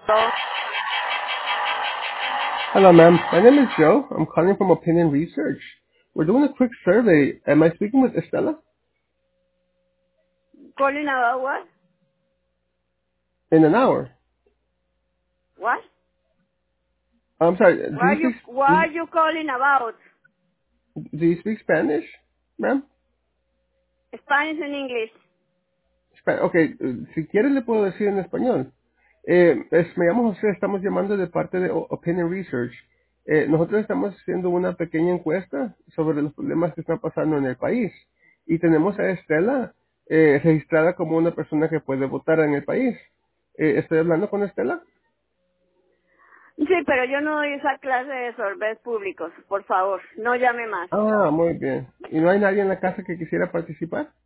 So, Hello, ma'am. My name is Joe. I'm calling from Opinion Research. We're doing a quick survey. Am I speaking with Estela? calling about what? In an hour. What? I'm sorry. Do you speak What are you calling about? Do you speak Spanish, ma'am? Spanish and English. Okay. Si quiere le puedo decir en español. Me llamo José. Estamos llamando de parte de Opinion Research. Nosotros estamos haciendo una pequeña encuesta sobre los problemas que están pasando en el país y tenemos a Estela registrada como una persona que puede votar en el país. ¿Estoy hablando con Estela? Sí, pero yo no doy esa clase de sorbet públicos. Por favor, no llame más. Ah, muy bien. ¿Y no hay nadie en la casa que quisiera participar?